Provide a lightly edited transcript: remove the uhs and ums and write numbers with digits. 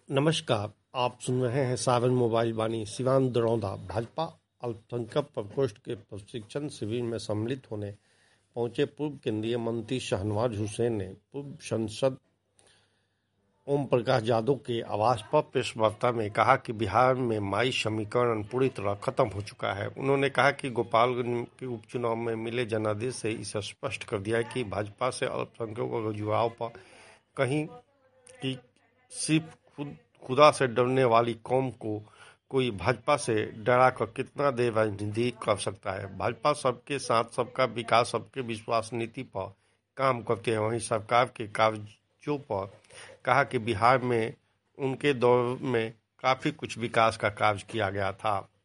नमस्कार, आप सुन रहे हैं सावन मोबाइल वाणी। सिवान दरौंदा भाजपा अल्पसंख्यक प्रकोष्ठ के प्रशिक्षण शिविर में सम्मिलित होने पहुंचे पूर्व केंद्रीय मंत्री शाहनवाज हुसैन ने पूर्व सांसद ओम प्रकाश यादव के आवास पर प्रेस वार्ता में कहा कि बिहार में माई समीकरण पूरी तरह खत्म हो चुका है। उन्होंने कहा कि गोपालगंज के उपचुनाव में मिले जनादेश से इसे स्पष्ट कर दिया कि भाजपा से अल्पसंख्यकों के जुड़ाव पर कहीं की सिर्फ खुदा से डरने वाली कौम को कोई भाजपा से डरा कर कितना देर राजनीति कर सकता है। भाजपा सबके साथ सबका विकास सबके विश्वास नीति पर काम करते हैं। वहीं सरकार के कार्यों पर कहा कि बिहार में उनके दौर में काफी कुछ विकास का कार्य किया गया था।